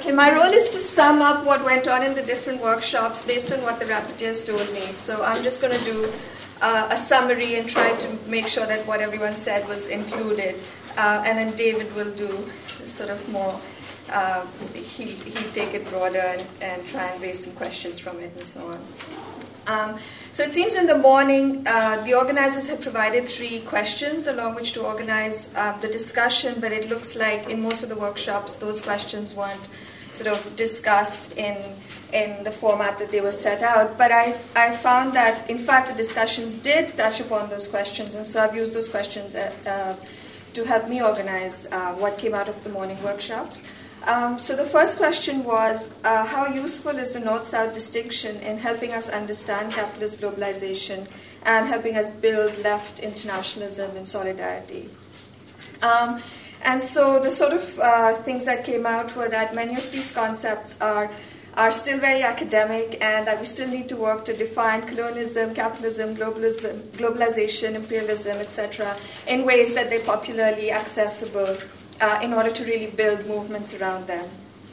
Okay, my role is to sum up what went on in the different workshops based on what the rapporteurs told me. So I'm just going to do a summary and try to make sure that what everyone said was included. And then David will do sort of more, he'll take it broader and try and raise some questions from it and so on. So it seems in the morning, the organizers had provided 3 questions along which to organize the discussion, but it looks like in most of the workshops, those questions weren't sort of discussed in the format that they were set out. But I found that, in fact, the discussions did touch upon those questions, and so I've used those questions to help me organize what came out of the morning workshops. So the first question was, how useful is the North-South distinction in helping us understand capitalist globalization and helping us build left internationalism and solidarity? And so the sort of things that came out were that many of these concepts are still very academic, and that we still need to work to define colonialism, capitalism, globalization, imperialism, etc., in ways that they're popularly accessible in order to really build movements around them.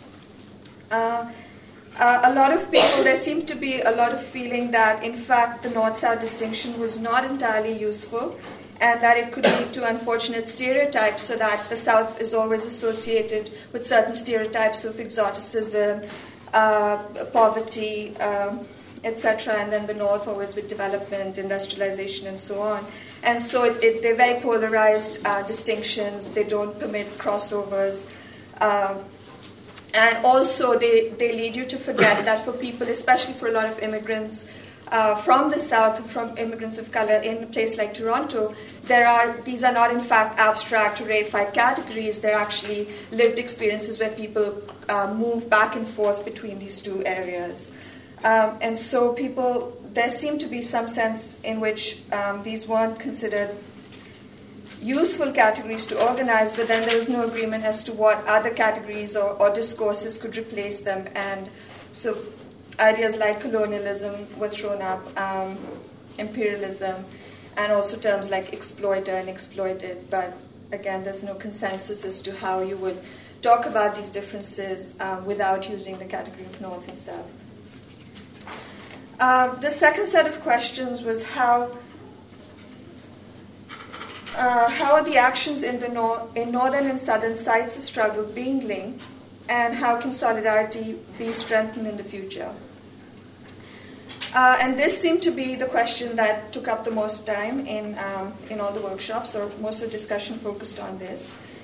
A lot of people, there seemed to be a lot of feeling that, in fact, the North-South distinction was not entirely useful, and that it could lead to unfortunate stereotypes, so that the South is always associated with certain stereotypes of exoticism, poverty, etc., and then the North always with development, industrialization, and so on. And so they're very polarized distinctions. They don't permit crossovers. And also they lead you to forget that for people, especially for a lot of immigrants from the South, from immigrants of color in a place like Toronto, these are not in fact abstract or reified categories. They're actually lived experiences where people move back and forth between these two areas. And so there seemed to be some sense in which these weren't considered useful categories to organize, but then there was no agreement as to what other categories or discourses could replace them. And so ideas like colonialism were thrown up, imperialism, and also terms like exploiter and exploited. But again, there's no consensus as to how you would talk about these differences without using the category of North and South. The second set of questions was how are the actions in northern and southern sites of struggle being linked, and how can solidarity be strengthened in the future? And this seemed to be the question that took up the most time in all the workshops, or most of the discussion focused on this.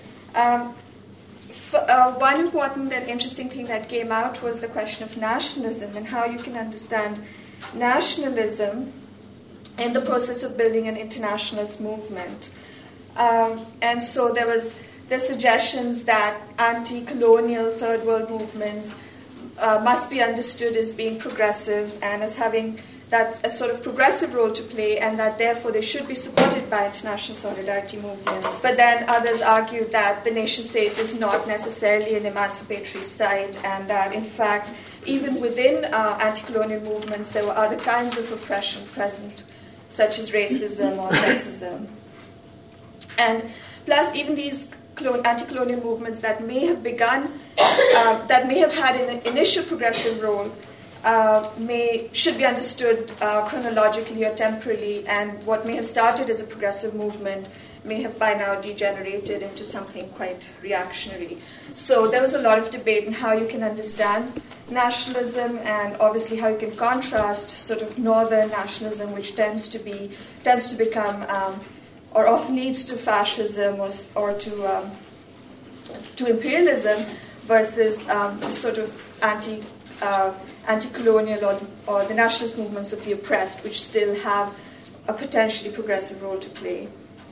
One important and interesting thing that came out was the question of nationalism and how you can understand nationalism in the process of building an internationalist movement. And so the suggestions that anti-colonial third world movements must be understood as being progressive and as having that a sort of progressive role to play, and that therefore they should be supported by international solidarity movements. But then others argued that the nation state is not necessarily an emancipatory site, and that in fact even within anti-colonial movements there were other kinds of oppression present, such as racism or sexism. And plus even these anti-colonial movements that may have begun, that may have had an initial progressive role, should be understood chronologically or temporally, and what may have started as a progressive movement may have by now degenerated into something quite reactionary. So there was a lot of debate on how you can understand nationalism, and obviously how you can contrast sort of northern nationalism, which tends to become or often leads to fascism or to imperialism, versus the sort of anti-colonial or the nationalist movements of the oppressed, which still have a potentially progressive role to play.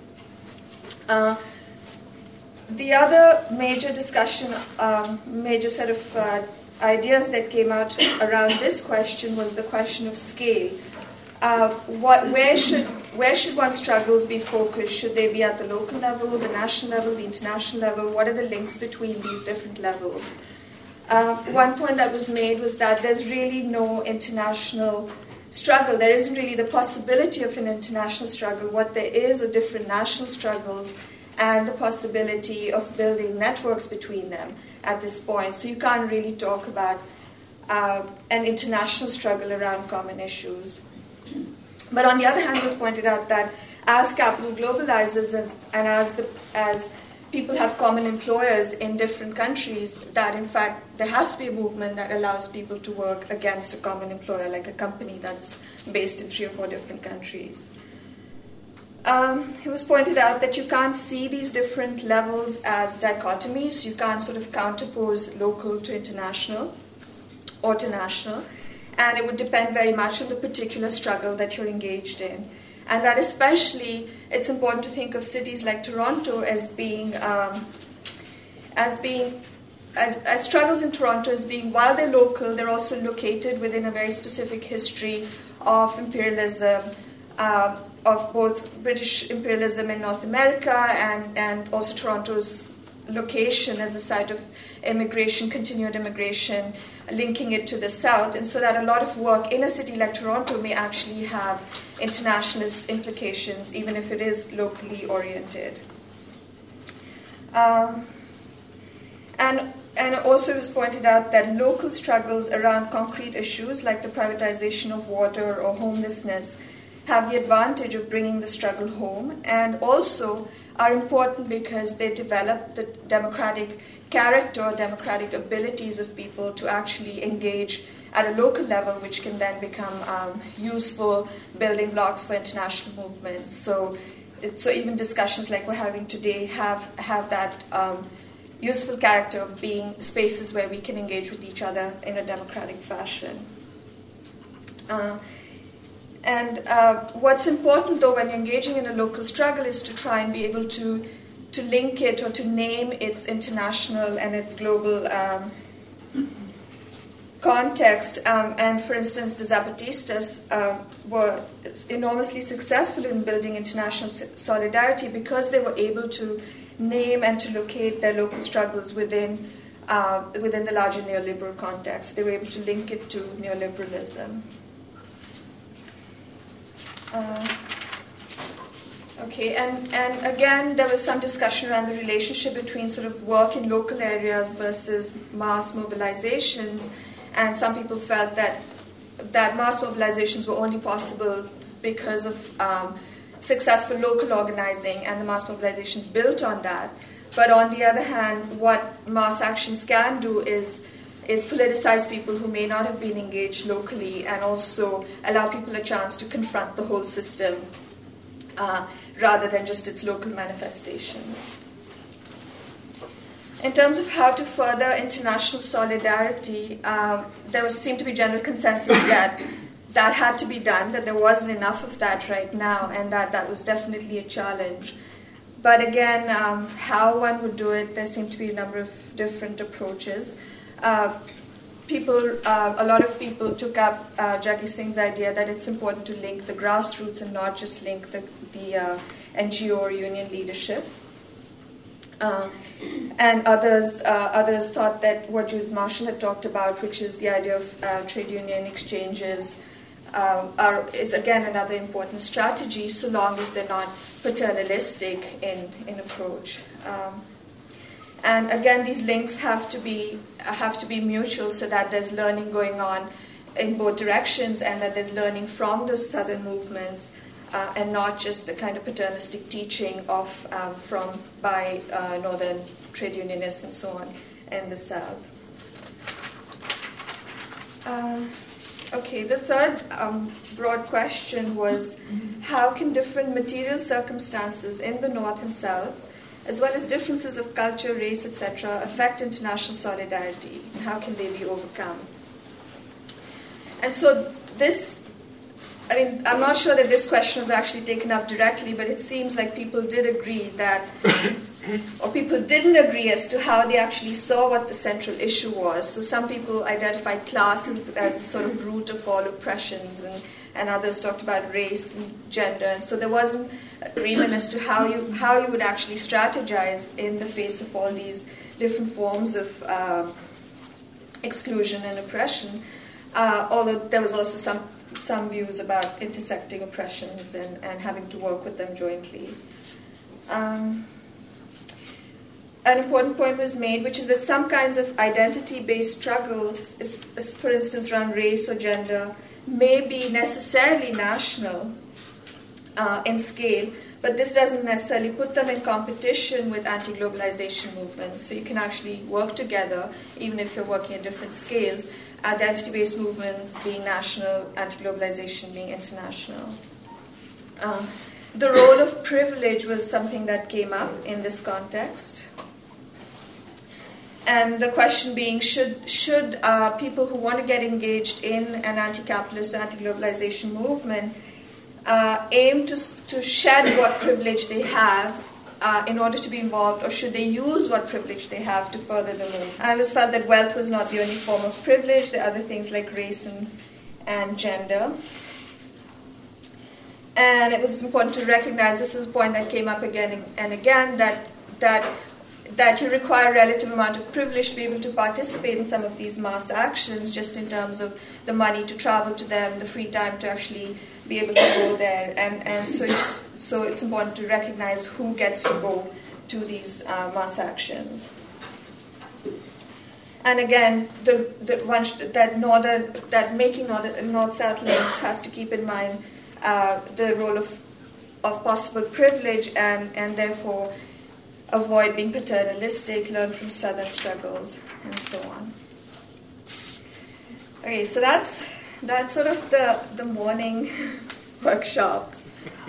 The other major discussion, major set of ideas that came out around this question was the question of scale. Where should one's struggles be focused? Should they be at the local level, the national level, the international level? What are the links between these different levels? One point that was made was that there's really no international struggle. There isn't really the possibility of an international struggle. What there is are different national struggles, and the possibility of building networks between them at this point. So you can't really talk about an international struggle around common issues. But on the other hand, it was pointed out that as capital globalizes and as people have common employers in different countries, that in fact there has to be a movement that allows people to work against a common employer, like a company that's based in 3 or 4 different countries. It was pointed out that you can't see these different levels as dichotomies. You can't sort of counterpose local to international or to national, and it would depend very much on the particular struggle that you're engaged in. And that especially, it's important to think of cities like Toronto as struggles in Toronto as being, while they're local, they're also located within a very specific history of imperialism, of both British imperialism in North America and also Toronto's location as a site of immigration, continued immigration, linking it to the South, and so that a lot of work in a city like Toronto may actually have internationalist implications, even if it is locally oriented. And also it was pointed out that local struggles around concrete issues like the privatization of water or homelessness have the advantage of bringing the struggle home, and also are important because they develop the democratic character, democratic abilities of people to actually engage at a local level, which can then become useful building blocks for international movements. So even discussions like we're having today have that useful character of being spaces where we can engage with each other in a democratic fashion. And what's important, though, when you're engaging in a local struggle is to try and be able to link it or to name its international and its global context. And for instance, the Zapatistas were enormously successful in building international solidarity because they were able to name and to locate their local struggles within the larger neoliberal context. They were able to link it to neoliberalism. Okay, and again, there was some discussion around the relationship between sort of work in local areas versus mass mobilizations, and some people felt that mass mobilizations were only possible because of successful local organizing, and the mass mobilizations built on that. But on the other hand, what mass actions can do is politicize people who may not have been engaged locally, and also allow people a chance to confront the whole system rather than just its local manifestations. In terms of how to further international solidarity, there seemed to be general consensus that had to be done, that there wasn't enough of that right now, and that was definitely a challenge. But again, how one would do it, there seemed to be a number of different approaches. A lot of people took up Jaggi Singh's idea that it's important to link the grassroots and not just link the NGO or union leadership. And others thought that what Judith Marshall had talked about, which is the idea of trade union exchanges, is again another important strategy, so long as they're not paternalistic in approach. And again, these links have to be mutual, so that there's learning going on in both directions, and that there's learning from those southern movements, and not just a kind of paternalistic teaching by northern trade unionists and so on in the South. Okay, the third broad question was, how can different material circumstances in the North and South, as well as differences of culture, race, etc., affect international solidarity, and how can they be overcome? And so I'm not sure that this question was actually taken up directly, but it seems like people did agree that, or people didn't agree as to how they actually saw what the central issue was. So some people identified class as the sort of root of all oppressions, and others talked about race and gender. And so there wasn't agreement as to how you would actually strategize in the face of all these different forms of exclusion and oppression. Although there was also some views about intersecting oppressions and having to work with them jointly. an important point was made, which is that some kinds of identity-based struggles, for instance around race or gender, may be necessarily national in scale, but this doesn't necessarily put them in competition with anti-globalization movements. So you can actually work together, even if you're working at different scales, identity-based movements being national, anti-globalization being international. The role of privilege was something that came up in this context. And the question being, should people who want to get engaged in an anti-capitalist, anti-globalization movement aim to shed what privilege they have in order to be involved, or should they use what privilege they have to further the movement? I always felt that wealth was not the only form of privilege. There are other things like race and gender. And it was important to recognize, this is a point that came up again and again, that you require a relative amount of privilege to be able to participate in some of these mass actions, just in terms of the money to travel to them, the free time to actually be able to go there. And so it's important to recognize who gets to go to these mass actions. And again, that making north-south links has to keep in mind the role of possible privilege and therefore avoid being paternalistic, learn from Southern struggles, and so on. Okay, so that's sort of the morning workshops.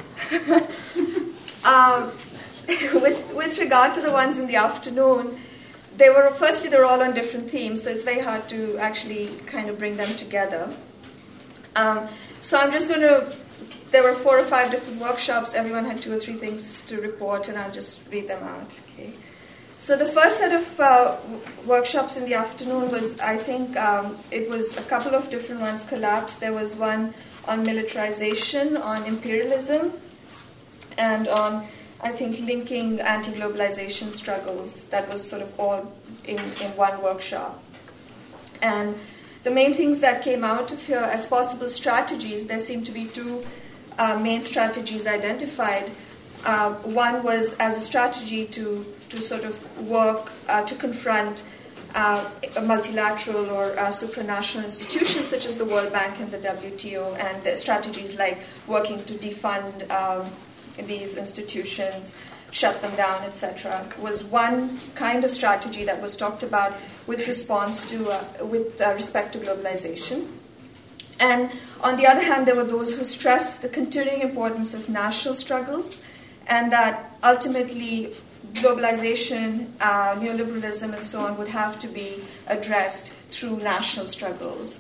With regard to the ones in the afternoon, they were all on different themes, so it's very hard to actually kind of bring them together. So I'm just going to. There were 4 or 5 different workshops. Everyone had 2 or 3 things to report, and I'll just read them out. Okay. So the first set of workshops in the afternoon was, I think, it was a couple of different ones collapsed. There was one on militarization, on imperialism, and on, I think, linking anti-globalization struggles. That was sort of all in one workshop. And the main things that came out of here as possible strategies, there seemed to be 2 main strategies identified. One was as a strategy to sort of work to confront multilateral or supranational institutions such as the World Bank and the WTO, and the strategies like working to defund these institutions, shut them down, etc., was one kind of strategy that was talked about with respect to globalization. And on the other hand, there were those who stressed the continuing importance of national struggles, and that ultimately globalization, neoliberalism, and so on would have to be addressed through national struggles.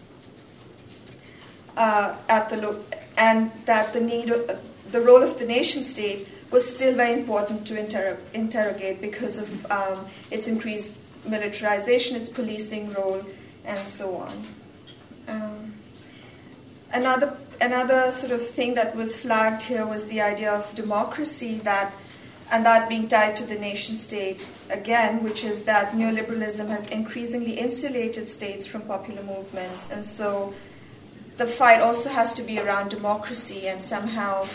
And that the role of the nation state was still very important to interrogate because of its increased militarization, its policing role, and so on. Another sort of thing that was flagged here was the idea of democracy, that being tied to the nation state again, which is that neoliberalism has increasingly insulated states from popular movements, and so the fight also has to be around democracy and somehow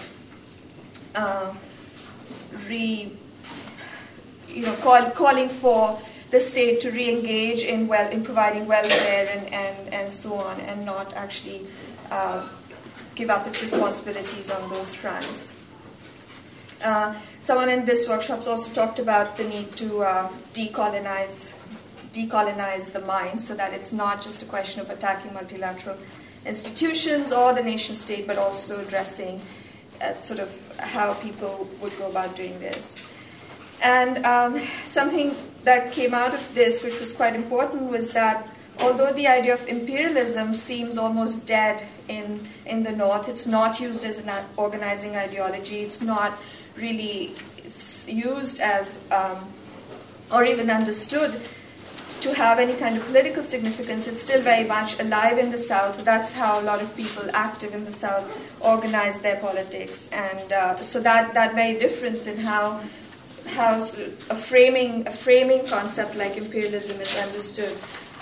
calling for the state to re-engage in providing welfare and so on, and not actually give up its responsibilities on those fronts. Someone in this workshop also talked about the need to decolonize the mind, so that it's not just a question of attacking multilateral institutions or the nation state, but also addressing sort of how people would go about doing this. And something that came out of this, which was quite important, was that although the idea of imperialism seems almost dead in the North, it's not used as an organizing ideology, it's not really used as, or even understood to have any kind of political significance. It's still very much alive in the South. That's how a lot of people active in the South organize their politics. And so that very difference in how a framing concept like imperialism is understood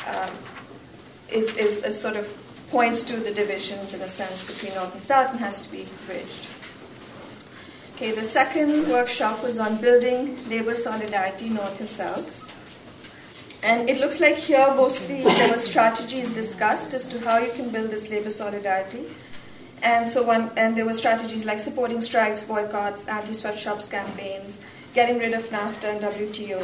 is sort of points to the divisions, in a sense, between North and South, and has to be bridged. Okay, the second workshop was on building labor solidarity, North and South. And it looks like here mostly there were strategies discussed as to how you can build this labor solidarity. And there were strategies like supporting strikes, boycotts, anti-sweatshops campaigns, getting rid of NAFTA and WTO.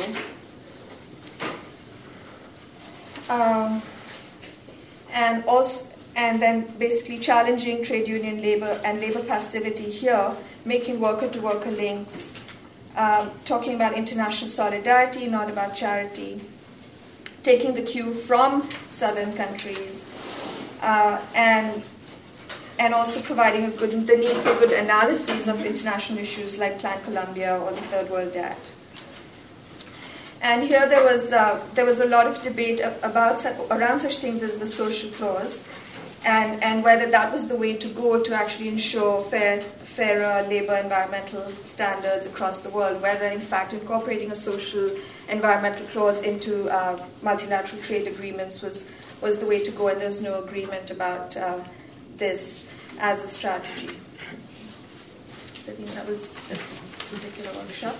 And then basically challenging trade union labor and labor passivity here, making worker-to-worker links, talking about international solidarity, not about charity, taking the cue from southern countries, and also providing the need for good analyses of international issues like Plan Colombia or the Third World Debt. And here there was a lot of debate around such things as the social clause, and whether that was the way to go to actually ensure fairer labor environmental standards across the world, whether in fact incorporating a social environmental clause into multilateral trade agreements was the way to go, and there's no agreement about this as a strategy. So I think that was this particular workshop.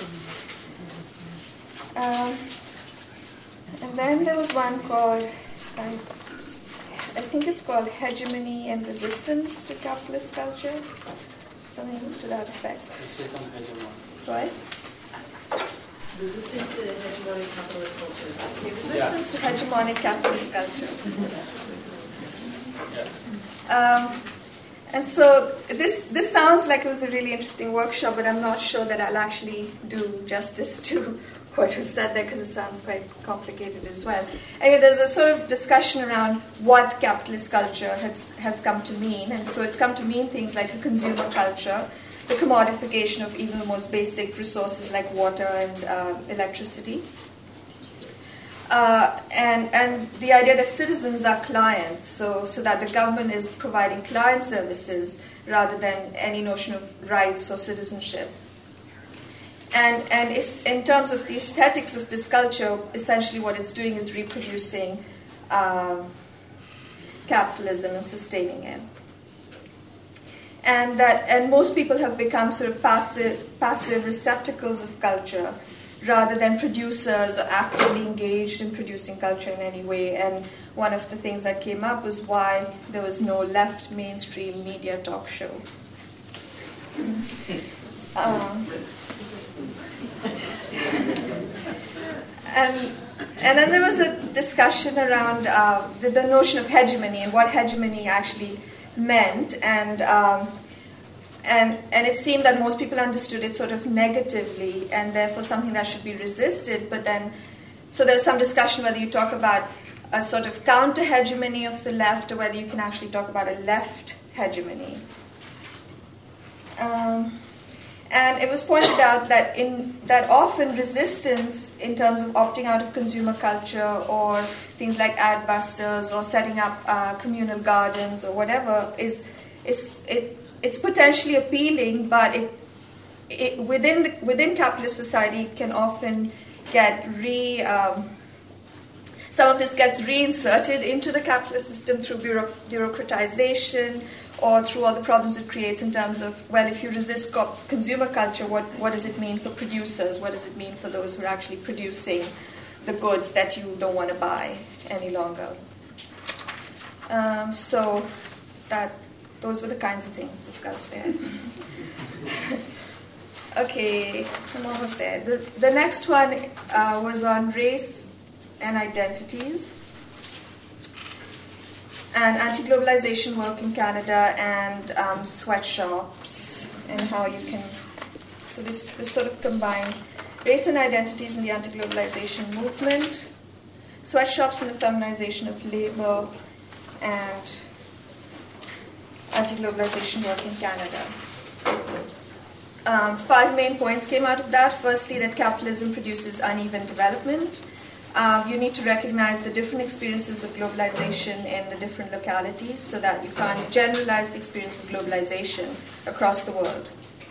And then there was one called, I think it's called Hegemony and Resistance to Capitalist Culture, something to that effect. What? Resistance to hegemonic capitalist culture. Okay, resistance to hegemonic capitalist culture. Yes. And so this sounds like it was a really interesting workshop, but I'm not sure that I'll actually do justice to what was said there because it sounds quite complicated as well. Anyway, there's a sort of discussion around what capitalist culture has come to mean, and so it's come to mean things like a consumer culture, the commodification of even the most basic resources like water and electricity, and the idea that citizens are clients, so that the government is providing client services rather than any notion of rights or citizenship. And it's, in terms of the aesthetics of this culture, essentially what it's doing is reproducing capitalism and sustaining it. And most people have become sort of passive receptacles of culture rather than producers or actively engaged in producing culture in any way. And one of the things that came up was why there was no left mainstream media talk show. And then there was a discussion around the notion of hegemony and what hegemony actually meant, and it seemed that most people understood it sort of negatively, and therefore something that should be resisted. But then, so there's some discussion whether you talk about a sort of counter-hegemony of the left, or whether you can actually talk about a left hegemony. And it was pointed out that often resistance in terms of opting out of consumer culture or things like adbusters or setting up communal gardens or whatever it's potentially appealing, but it within capitalist society can often get some of this gets reinserted into the capitalist system through bureaucratization, or through all the problems it creates in terms of, well, if you resist consumer culture, what does it mean for producers? What does it mean for those who are actually producing the goods that you don't want to buy any longer? So those were the kinds of things discussed there. Okay, I'm almost there. The next one was on race and identities, and anti-globalization work in Canada, and sweatshops, and how you can... So this sort of combined race and identities in the anti-globalization movement, sweatshops and the feminization of labor, and anti-globalization work in Canada. 5 main points came out of that. Firstly, that capitalism produces uneven development. You need to recognize the different experiences of globalization in the different localities, so that you can't generalize the experience of globalization across the world.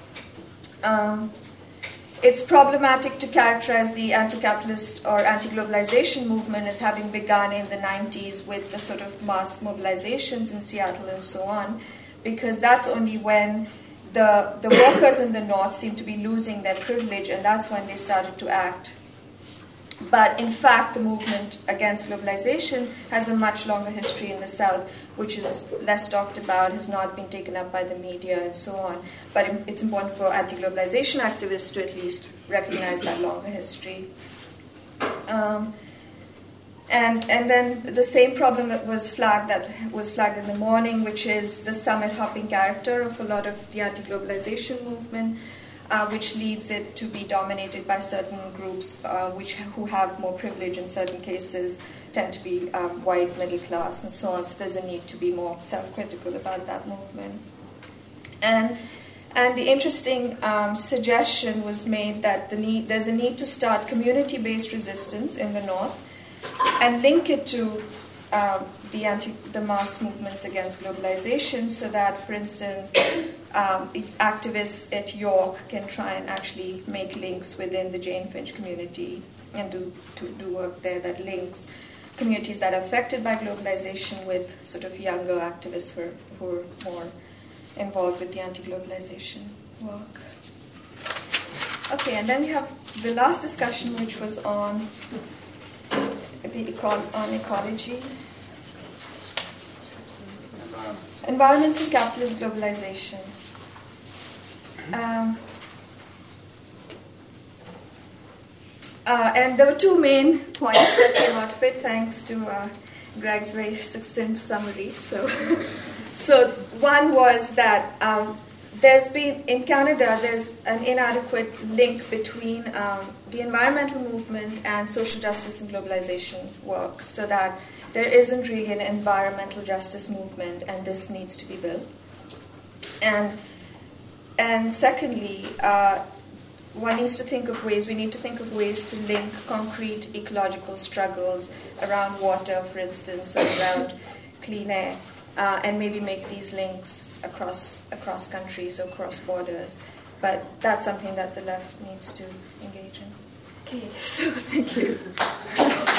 It's problematic to characterize the anti-capitalist or anti-globalization movement as having begun in the 90s with the sort of mass mobilizations in Seattle and so on, because that's only when the workers in the North seemed to be losing their privilege, and that's when they started to act. But in fact, the movement against globalization has a much longer history in the South, which is less talked about, has not been taken up by the media, and so on. But it's important for anti-globalization activists to at least recognize that longer history. And then the same problem that was flagged in the morning, which is the summit hopping character of a lot of the anti-globalization movement, which leads it to be dominated by certain groups who have more privilege in certain cases, tend to be white, middle class, and so on. So there's a need to be more self-critical about that movement. And the interesting suggestion was made that there's a need to start community-based resistance in the North and link it to the mass movements against globalization, so that, for instance, activists at York can try and actually make links within the Jane Finch community and do work there that links communities that are affected by globalization with sort of younger activists who are more involved with the anti-globalization work. Okay, and then we have the last discussion, which was on ecology. Environments and capitalist globalization. And there were two main points that came out of it, thanks to Greg's very succinct summary. So one was that in Canada, there's an inadequate link between the environmental movement and social justice and globalization work, so that there isn't really an environmental justice movement, and this needs to be built. And secondly, we need to think of ways to link concrete ecological struggles around water, for instance, or around clean air, and maybe make these links across countries or across borders. But that's something that the left needs to engage in. Okay, so thank you.